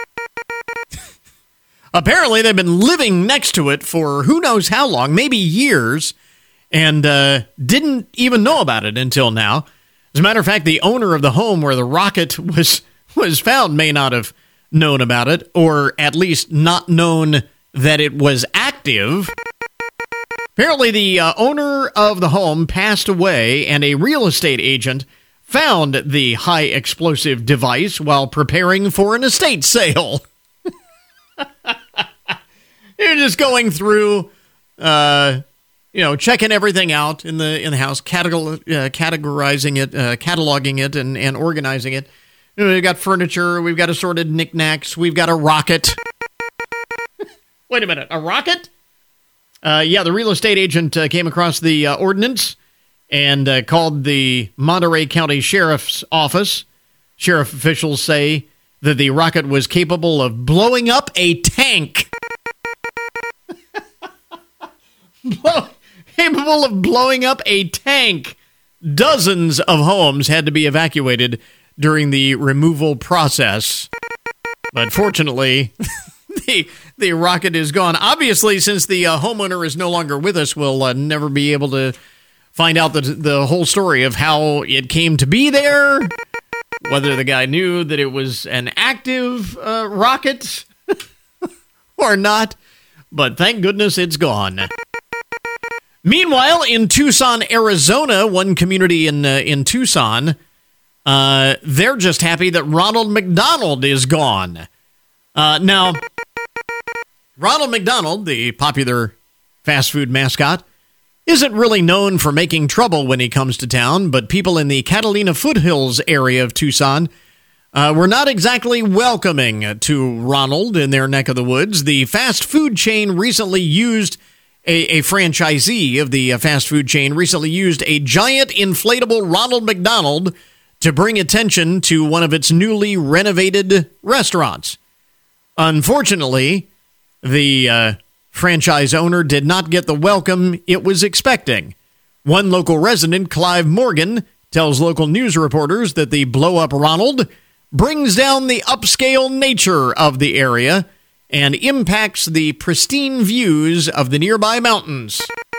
Apparently, they've been living next to it for who knows how long, maybe years, and uh, didn't even know about it until now. As a matter of fact, the owner of the home where the rocket was was found may not have known about it, or at least not known that it was active. Apparently, the uh, owner of the home passed away, and a real estate agent found the high-explosive device while preparing for an estate sale. You're just going through, uh, you know, checking everything out in the in the house, catalog, uh, categorizing it, uh, cataloging it, and, and organizing it. You know, we've got furniture, we've got assorted knickknacks, we've got a rocket. Wait a minute, a rocket? Uh, yeah, the real estate agent uh, came across the uh, ordinance and uh, called the Monterey County Sheriff's Office. Sheriff officials say that the rocket was capable of blowing up a tank. Blow, capable of blowing up a tank. Dozens of homes had to be evacuated during the removal process. But fortunately, the the rocket is gone. Obviously, since the uh, homeowner is no longer with us, we'll uh, never be able to find out the the whole story of how it came to be there, whether the guy knew that it was an active uh, rocket or not. But thank goodness it's gone. Meanwhile, in Tucson, Arizona, one community in uh, in Tucson, uh, they're just happy that Ronald McDonald is gone. Uh, now, Ronald McDonald, the popular fast food mascot, isn't really known for making trouble when he comes to town, but people in the Catalina foothills area of Tucson uh, were not exactly welcoming to Ronald in their neck of the woods. The fast food chain recently used A, a franchisee of the uh, fast food chain recently used a giant inflatable Ronald McDonald to bring attention to one of its newly renovated restaurants. Unfortunately, the uh, franchise owner did not get the welcome it was expecting. One local resident, Clive Morgan, tells local news reporters that the blow-up Ronald brings down the upscale nature of the area and impacts the pristine views of the nearby mountains.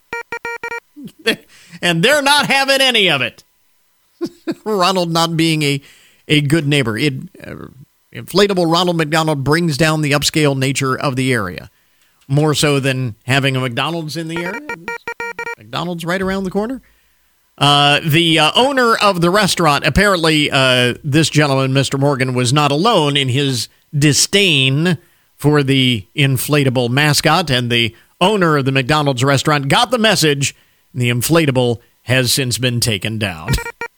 And they're not having any of it. Ronald not being a, a good neighbor. It, uh, inflatable Ronald McDonald brings down the upscale nature of the area. More so than having a McDonald's in the area. McDonald's right around the corner. Uh, the uh, owner of the restaurant, apparently uh, this gentleman, Mister Morgan, was not alone in his disdain for the inflatable mascot, and the owner of the McDonald's restaurant got the message, and the inflatable has since been taken down.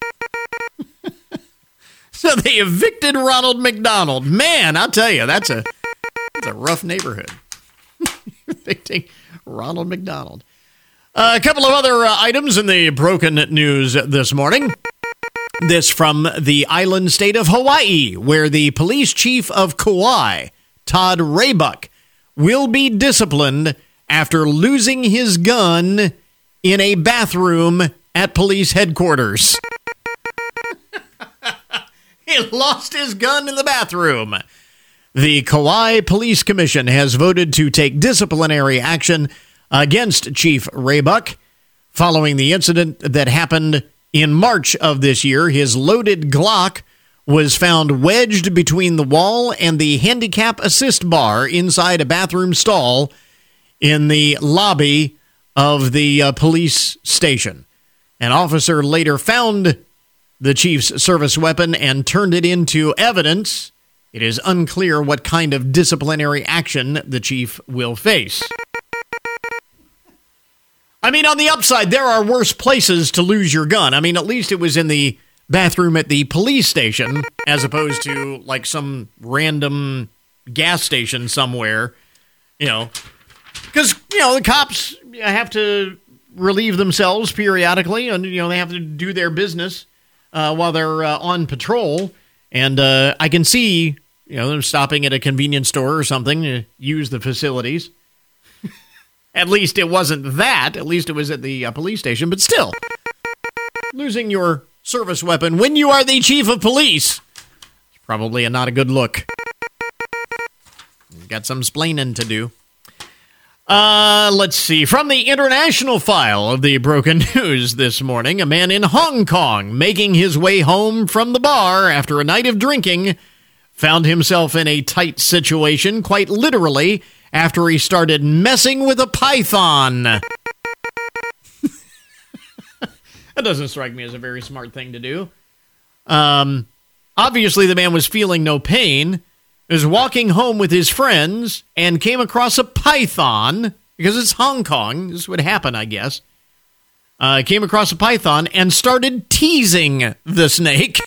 So they evicted Ronald McDonald. Man, I'll tell you, that's a that's a rough neighborhood. Evicting Ronald McDonald. Uh, a couple of other uh, items in the broken news this morning. This from the island state of Hawaii, where the police chief of Kauai, Todd Raybuck, will be disciplined after losing his gun in a bathroom at police headquarters. He lost his gun in the bathroom. The Kauai Police Commission has voted to take disciplinary action against Chief Raybuck following the incident that happened in March of this year. His loaded Glock was found wedged between the wall and the handicap assist bar inside a bathroom stall in the lobby of the uh, police station. An officer later found the chief's service weapon and turned it into evidence. It is unclear what kind of disciplinary action the chief will face. I mean, on the upside, there are worse places to lose your gun. I mean, at least it was in the bathroom at the police station as opposed to, like, some random gas station somewhere, you know. Because, you know, the cops have to relieve themselves periodically, and, you know, they have to do their business uh, while they're uh, on patrol. And uh, I can see, you know, them stopping at a convenience store or something to use the facilities. At least it wasn't that. At least it was at the uh, police station. But still, losing your service weapon when you are the chief of police is probably a not a good look. You've got some splaining to do. Uh, let's see. From the international file of the broken news this morning, a man in Hong Kong making his way home from the bar after a night of drinking found himself in a tight situation, quite literally, after he started messing with a python. That doesn't strike me as a very smart thing to do. Um, obviously, the man was feeling no pain, was walking home with his friends, and came across a python, because it's Hong Kong. This would happen, I guess. Uh, came across a python and started teasing the snake.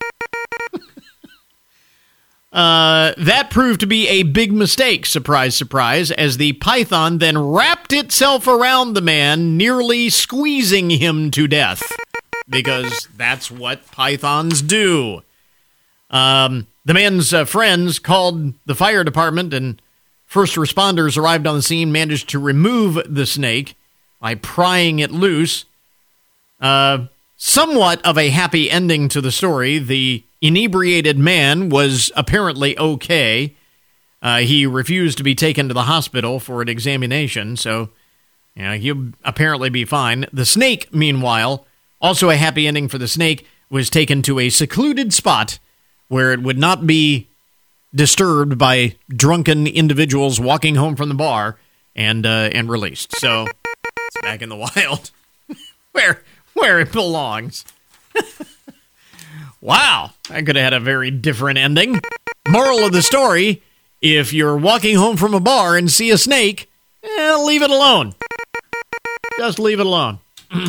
Uh, that proved to be a big mistake, surprise, surprise, as the python then wrapped itself around the man, nearly squeezing him to death. Because that's what pythons do. Um, the man's uh, friends called the fire department, and first responders arrived on the scene, managed to remove the snake by prying it loose. Uh, somewhat of a happy ending to the story. The inebriated man was apparently okay. Uh, he refused to be taken to the hospital for an examination, so you know, he'll apparently be fine. The snake, meanwhile, also a happy ending for the snake, was taken to a secluded spot where it would not be disturbed by drunken individuals walking home from the bar and uh, and released. So it's back in the wild where where it belongs. Wow, I could have had a very different ending. Moral of the story, if you're walking home from a bar and see a snake, eh, leave it alone. Just leave it alone.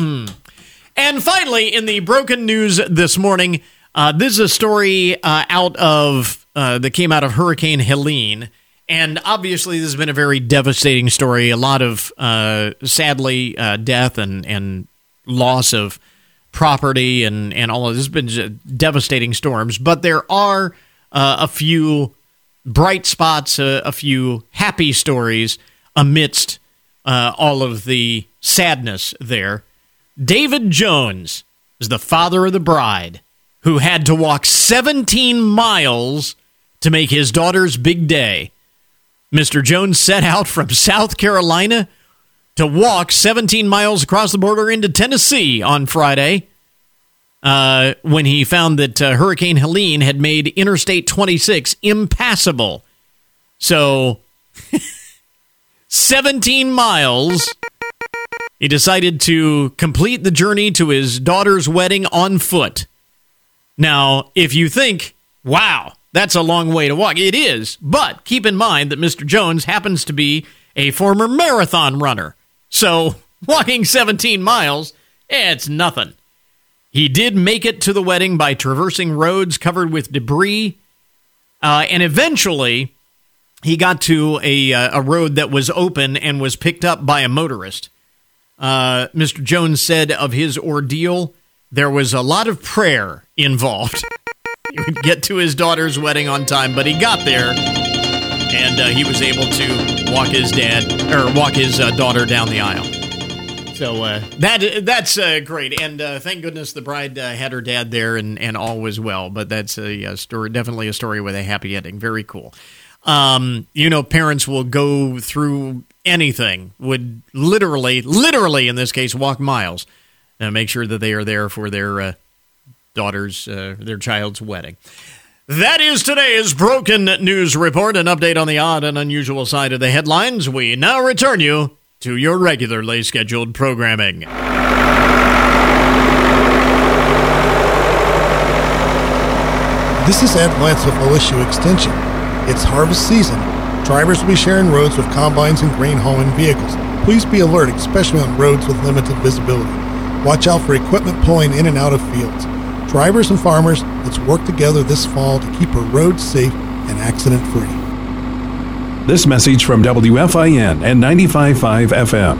And finally, in the broken news this morning, uh, this is a story uh, out of uh, that came out of Hurricane Helene. And obviously, this has been a very devastating story. A lot of, uh, sadly, uh, death and, and loss of property and, and all of this. Has been devastating storms, but there are uh, a few bright spots, uh, a few happy stories amidst uh, all of the sadness there. David Jones is the father of the bride who had to walk seventeen miles to make his daughter's big day. Mister Jones set out from South Carolina to walk seventeen miles across the border into Tennessee on Friday uh, when he found that uh, Hurricane Helene had made Interstate twenty-six impassable. So, seventeen miles. He decided to complete the journey to his daughter's wedding on foot. Now, if you think, wow, that's a long way to walk, it is. But keep in mind that Mister Jones happens to be a former marathon runner. So, walking seventeen miles, eh, it's nothing. He did make it to the wedding by traversing roads covered with debris. Uh, and eventually, he got to a, uh, a road that was open and was picked up by a motorist. Uh, Mister Jones said of his ordeal, there was a lot of prayer involved. He would get to his daughter's wedding on time, but he got there, and uh, he was able to walk his dad or walk his uh, daughter down the aisle. So uh, that that's uh, great, and uh, thank goodness the bride uh, had her dad there, and, and all was well. But that's a, a story, definitely a story with a happy ending. Very cool. Um, you know, parents will go through anything, would literally, literally in this case, walk miles, and make sure that they are there for their uh, daughter's, uh, their child's wedding. That is today's Broken News Report, an update on the odd and unusual side of the headlines. We now return you to your regularly scheduled programming. This is Ed Lance with O S U Extension. It's harvest season. Drivers will be sharing roads with combines and grain hauling vehicles. Please be alert, especially on roads with limited visibility. Watch out for equipment pulling in and out of fields. Drivers and farmers, let's work together this fall to keep our roads safe and accident-free. This message from W F I N and ninety-five point five F M.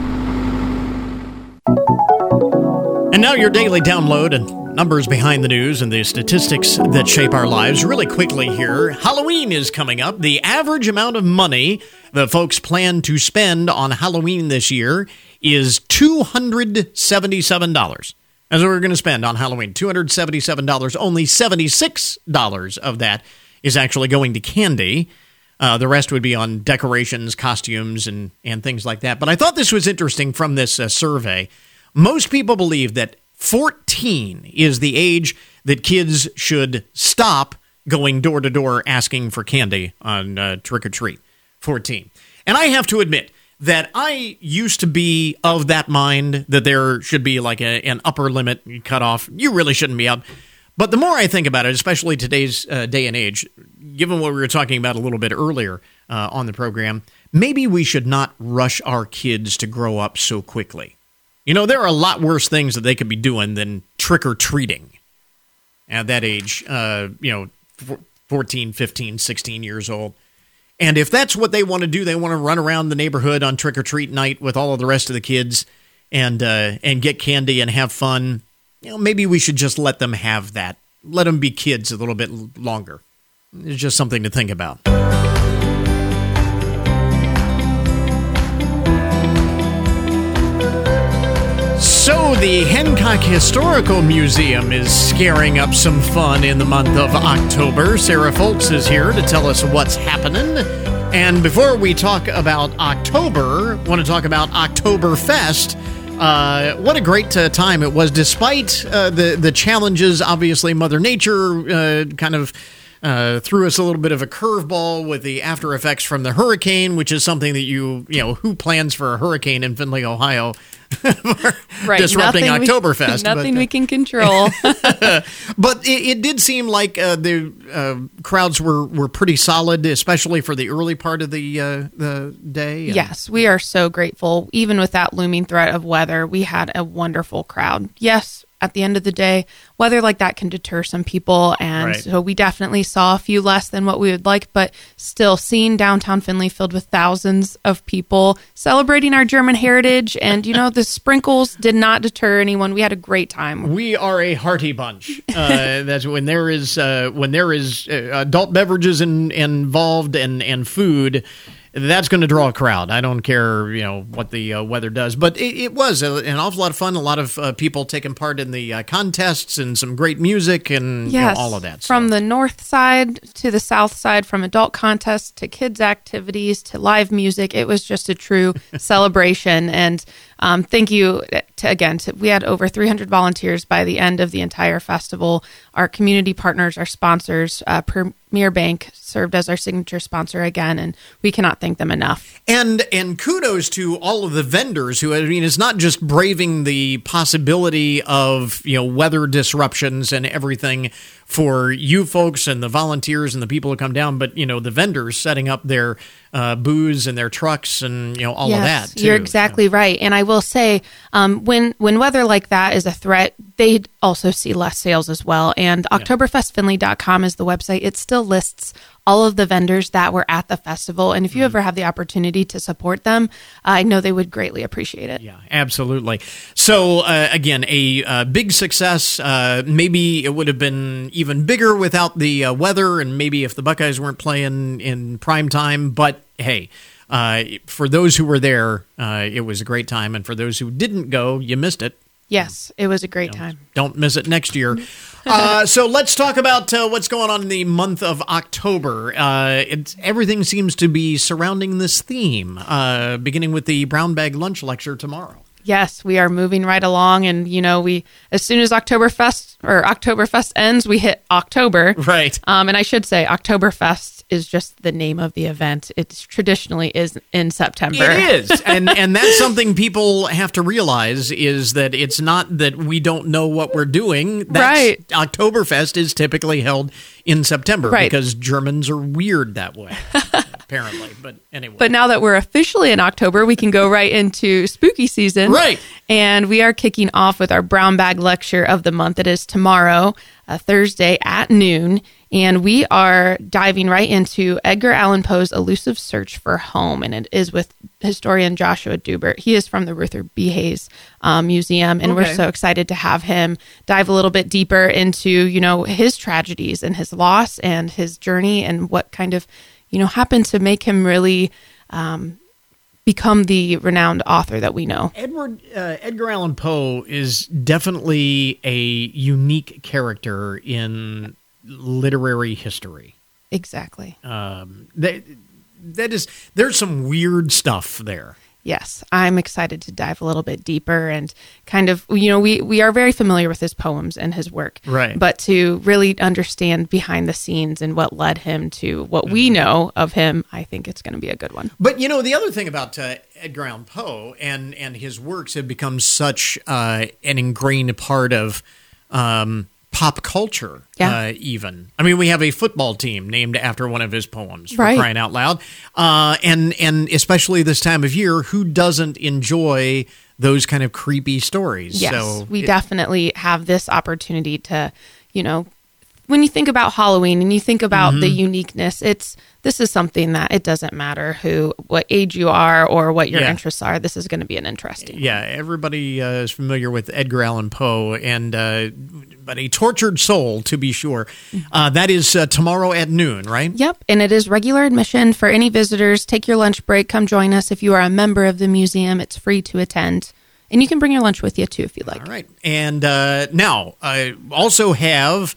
And now your daily download and numbers behind the news and the statistics that shape our lives. Really quickly here, Halloween is coming up. The average amount of money that folks plan to spend on Halloween this year is two hundred seventy-seven dollars. That's what we're going to spend on Halloween, two hundred seventy-seven dollars. Only seventy-six dollars of that is actually going to candy. Uh, the rest would be on decorations, costumes, and, and things like that. But I thought this was interesting from this uh, survey. Most people believe that fourteen is the age that kids should stop going door to door asking for candy on uh, trick or treat. fourteen. And I have to admit that I used to be of that mind that there should be like a, an upper limit cutoff. You really shouldn't be out. But the more I think about it, especially today's uh, day and age, given what we were talking about a little bit earlier uh, on the program, maybe we should not rush our kids to grow up so quickly. You know, there are a lot worse things that they could be doing than trick-or-treating at that age, uh, you know, fourteen, fifteen, sixteen years old. And if that's what they want to do, they want to run around the neighborhood on trick-or-treat night with all of the rest of the kids and uh, and get candy and have fun, you know, maybe we should just let them have that. Let them be kids a little bit longer. It's just something to think about. So the Hancock Historical Museum is scaring up some fun in the month of October. Sarah Foltz is here to tell us what's happening. And before we talk about October, I want to talk about Oktoberfest. Uh, what a great uh, time it was, despite uh, the, the challenges. Obviously, Mother Nature uh, kind of uh, threw us a little bit of a curveball with the after effects from the hurricane, which is something that you, you know, who plans for a hurricane in Findlay, Ohio? Right, disrupting nothing Oktoberfest. We, nothing but, uh, we can control. But it, it did seem like uh, the uh, crowds were, were pretty solid, especially for the early part of the uh, the day. And yes, we are so grateful. Even with that looming threat of weather, we had a wonderful crowd. Yes, at the end of the day, weather like that can deter some people, and right. so we definitely saw a few less than what we would like, but still seeing downtown Findlay filled with thousands of people celebrating our German heritage, and you know, the sprinkles did not deter anyone. We had a great time. We are a hearty bunch. Uh, that's when there is uh, when there is uh, adult beverages in, involved and, and food. That's going to draw a crowd. I don't care, you know, what the uh, weather does. But it, it was a, an awful lot of fun. A lot of uh, people taking part in the uh, contests and some great music and yes, you know, all of that. From so. the north side to the south side, from adult contests to kids' activities to live music, it was just a true celebration. And um, thank you to, again, to, we had over three hundred volunteers by the end of the entire festival. Our community partners, our sponsors, uh, Premier Bank served as our signature sponsor again, and we cannot thank them enough. And and kudos to all of the vendors who, I mean, it's not just braving the possibility of, you know, weather disruptions and everything for you folks and the volunteers and the people who come down, but, you know, the vendors setting up their uh, booths and their trucks and, you know, all yes, of that, too. You're exactly so. right. And I will say, um, when, when weather like that is a threat, they also see less sales as well. And Yeah. Oktoberfest Findlay dot com is the website. It still lists all of the vendors that were at the festival. And if you mm-hmm. ever have the opportunity to support them, uh, I know they would greatly appreciate it. Yeah, absolutely. So, uh, again, a uh, big success. Uh, maybe it would have been even bigger without the uh, weather, and maybe if the Buckeyes weren't playing in prime time. But, hey, uh, for those who were there, uh, it was a great time. And for those who didn't go, you missed it. Yes, it was a great you know, time. Don't miss it next year. uh, so let's talk about uh, what's going on in the month of October. Uh, it's, everything seems to be surrounding this theme, uh, beginning with the Brown Bag Lunch Lecture tomorrow. Yes, we are moving right along, and you know, we as soon as Oktoberfest or Oktoberfest ends, we hit October. Right. Um, and I should say, Oktoberfest is just the name of the event. It traditionally is in September. It is, and and that's something people have to realize is that it's not that we don't know what we're doing. That's, right. Oktoberfest is typically held in September right. because Germans are weird that way. Apparently, but anyway. But now that we're officially in October, we can go right into spooky season. Right. And we are kicking off with our brown bag lecture of the month. It is tomorrow, uh, Thursday at noon. And we are diving right into Edgar Allan Poe's elusive search for home. And it is with historian Joshua Dubert. He is from the Ruther B. Hayes um, Museum. And okay. we're so excited to have him dive a little bit deeper into, you know, his tragedies and his loss and his journey and what kind of, you know, happened to make him really um, become the renowned author that we know. Edward uh, Edgar Allan Poe is definitely a unique character in literary history. Exactly. Um, that that is there's some weird stuff there. Yes, I'm excited to dive a little bit deeper and kind of, you know, we, we are very familiar with his poems and his work. Right. But to really understand behind the scenes and what led him to what mm-hmm. we know of him, I think it's going to be a good one. But, you know, the other thing about uh, Edgar Allan Poe and, and his works have become such uh, an ingrained part of um, pop culture, yeah. uh, even. I mean, we have a football team named after one of his poems, for right. crying out loud. Uh, and, and especially this time of year, who doesn't enjoy those kind of creepy stories? Yes, so we it, definitely have this opportunity to, you know, when you think about Halloween and you think about mm-hmm. the uniqueness, it's this is something that it doesn't matter who, what age you are or what your yeah. interests are. This is going to be an interesting. Yeah, everybody uh, is familiar with Edgar Allan Poe, and uh, but a tortured soul, to be sure. Uh, that is uh, tomorrow at noon, right? Yep, and it is regular admission for any visitors. Take your lunch break, come join us. If you are a member of the museum, it's free to attend. And you can bring your lunch with you, too, if you'd like. All right. And uh, now, I also have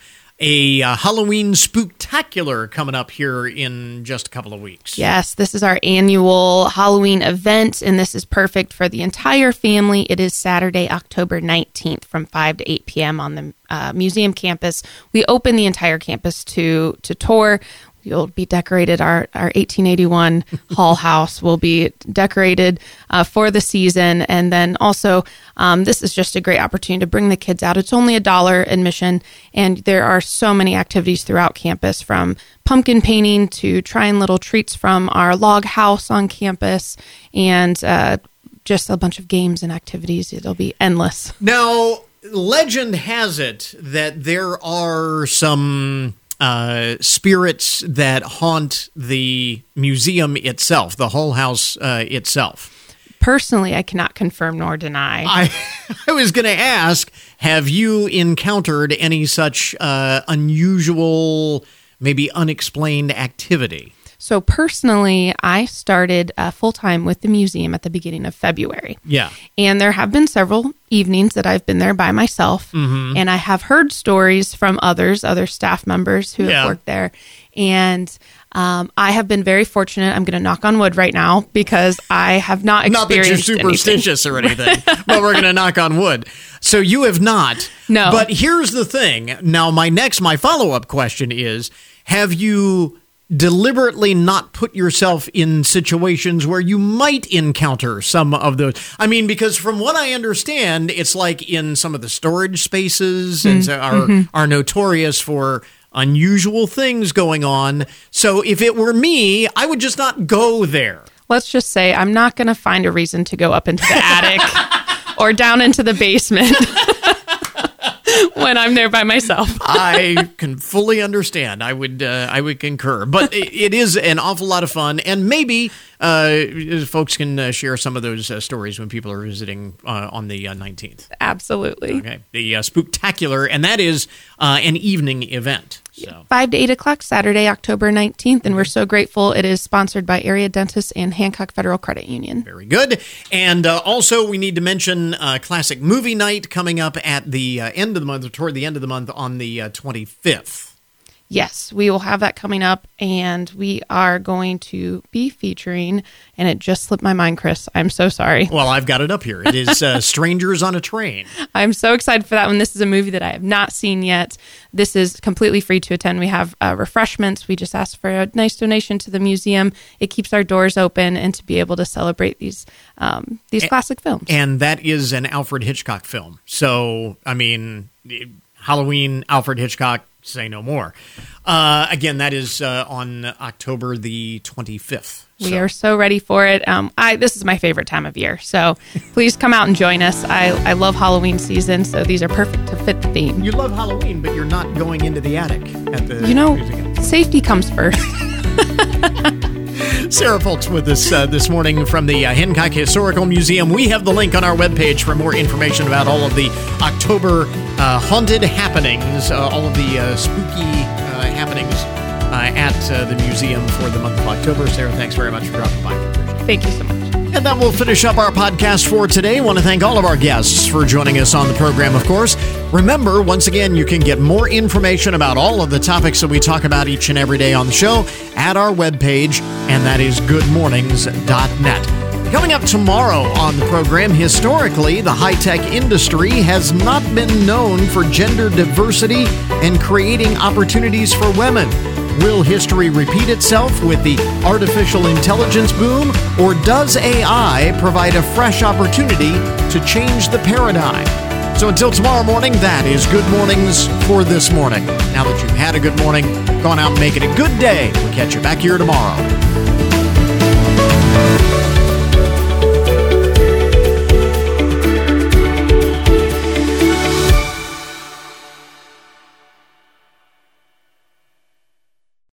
a uh, Halloween spooktacular coming up here in just a couple of weeks. Yes, this is our annual Halloween event, and this is perfect for the entire family. It is Saturday, October nineteenth from five to eight p.m. on the uh, museum campus. We open the entire campus to, to tour. You'll be decorated. Our, our eighteen eighty-one Hall House will be decorated uh, for the season. And then also, um, this is just a great opportunity to bring the kids out. It's only a dollar admission, and there are so many activities throughout campus, from pumpkin painting to trying little treats from our log house on campus, and uh, just a bunch of games and activities. It'll be endless. Now, legend has it that there are some Uh, spirits that haunt the museum itself, the Hull House uh, itself. Personally, I cannot confirm nor deny. I, I was going to ask, have you encountered any such uh, unusual, maybe unexplained activity? So personally, I started uh, full-time with the museum at the beginning of February. Yeah. And there have been several evenings that I've been there by myself. Mm-hmm. And I have heard stories from others, other staff members who yeah. have worked there. And um, I have been very fortunate. I'm going to knock on wood right now because I have not experienced Not that you're superstitious anything. or anything, but we're going to knock on wood. So you have not. No. But here's the thing. Now, my next, my follow-up question is, have you deliberately not put yourself in situations where you might encounter some of those? I mean, because from what I understand, it's like in some of the storage spaces mm-hmm. and so are mm-hmm. are notorious for unusual things going on. So if it were me, I would just not go there. Let's just say I'm not going to find a reason to go up into the attic or down into the basement when I'm there by myself. I can fully understand. I would uh, I would concur. But it, it is an awful lot of fun. And maybe uh, folks can uh, share some of those uh, stories when people are visiting uh, on the uh, nineteenth. Absolutely. Okay. The uh, Spooktacular, and that is uh, an evening event. So. five to eight o'clock Saturday, October nineteenth, and we're so grateful. It is sponsored by Area Dentists and Hancock Federal Credit Union. Very good. And uh, also, we need to mention uh, Classic Movie Night coming up at the uh, end of the month, or toward the end of the month on the uh, twenty-fifth. Yes, we will have that coming up, and we are going to be featuring, and it just slipped my mind, Chris. I'm so sorry. Well, I've got it up here. It is uh, Strangers on a Train. I'm so excited for that one. This is a movie that I have not seen yet. This is completely free to attend. We have uh, refreshments. We just asked for a nice donation to the museum. It keeps our doors open, and to be able to celebrate these um, these and, classic films. And that is an Alfred Hitchcock film. So, I mean, Halloween, Alfred Hitchcock, say no more. Uh, again, that is uh, on October the twenty-fifth. We so. are so ready for it. Um, I This is my favorite time of year, so please come out and join us. I, I love Halloween season, so these are perfect to fit the theme. You love Halloween, but you're not going into the attic at the You know, museum. Safety comes first. Sarah Foltz with us uh, this morning from the uh, Hancock Historical Museum. We have the link on our webpage for more information about all of the October uh, haunted happenings, uh, all of the uh, spooky uh, happenings uh, at uh, the museum for the month of October. Sarah, thanks very much for dropping by. Thank you so much. And that will finish up our podcast for today. I want to thank all of our guests for joining us on the program, of course. Remember, once again, you can get more information about all of the topics that we talk about each and every day on the show at our webpage, and that is good mornings dot net. Coming up tomorrow on the program, historically, the high-tech industry has not been known for gender diversity and creating opportunities for women. Will history repeat itself with the artificial intelligence boom, or does A I provide a fresh opportunity to change the paradigm? So until tomorrow morning, that is Good Mornings for this morning. Now that you've had a good morning, go on out and make it a good day. We'll catch you back here tomorrow.